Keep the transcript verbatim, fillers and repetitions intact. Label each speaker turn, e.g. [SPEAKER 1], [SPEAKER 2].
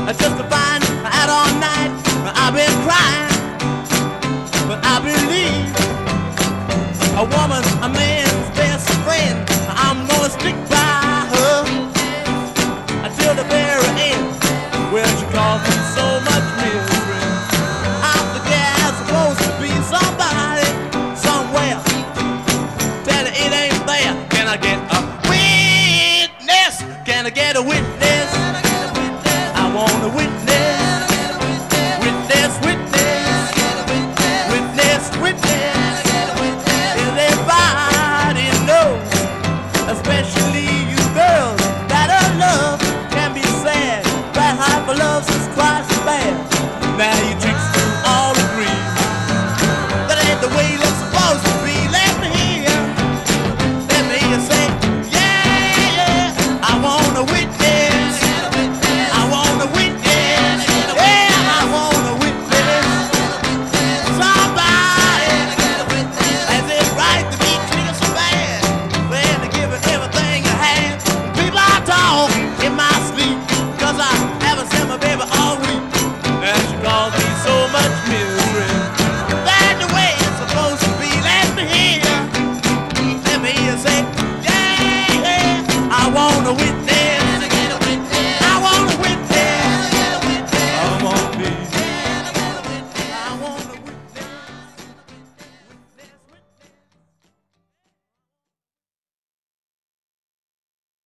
[SPEAKER 1] just to find out all night. I've been crying, but I believe a woman's a man's best friend. I'm gonna stick by her until the very end. Well, she caused me so much misery. I'm the guy supposed to be somebody somewhere. Tell her it ain't there. Can I get a witness? Can I get a witness? I want a witness. Witness, witness. Witness, witness. Everybody knows, especially you girls, that a love can be sad. That hyper love is quite bad. Now you